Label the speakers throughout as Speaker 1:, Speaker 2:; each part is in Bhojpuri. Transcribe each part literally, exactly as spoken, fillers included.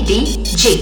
Speaker 1: Abhishek D J.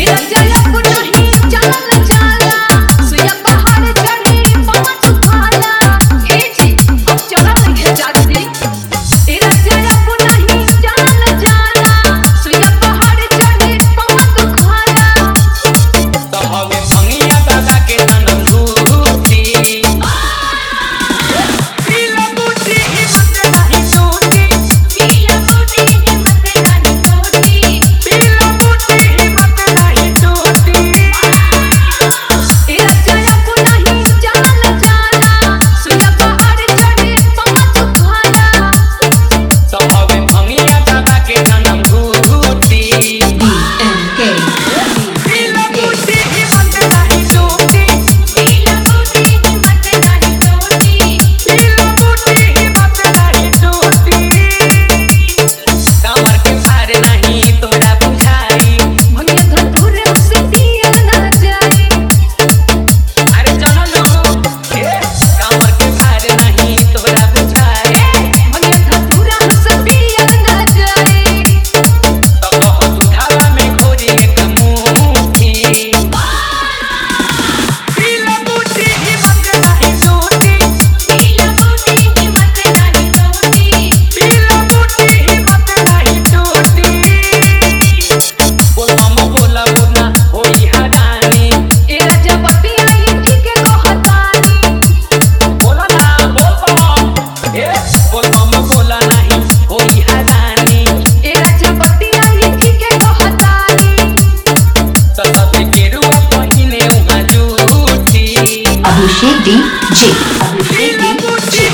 Speaker 1: Abhishek D J. Abhishek D J.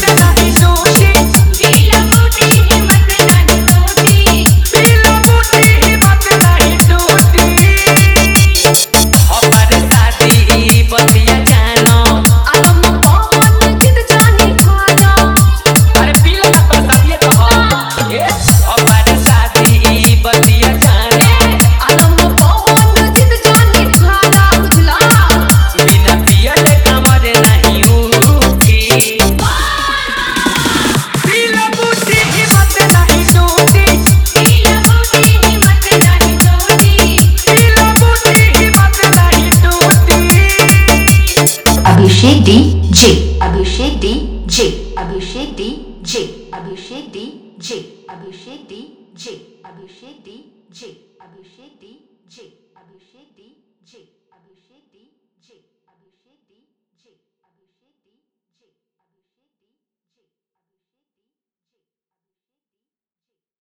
Speaker 1: Abhishek D J. Abhishek D J. Abhishek D J. Abhishek D J. Abhishek D J. Abhishek D J. Abhishek D J. Abhishek D J.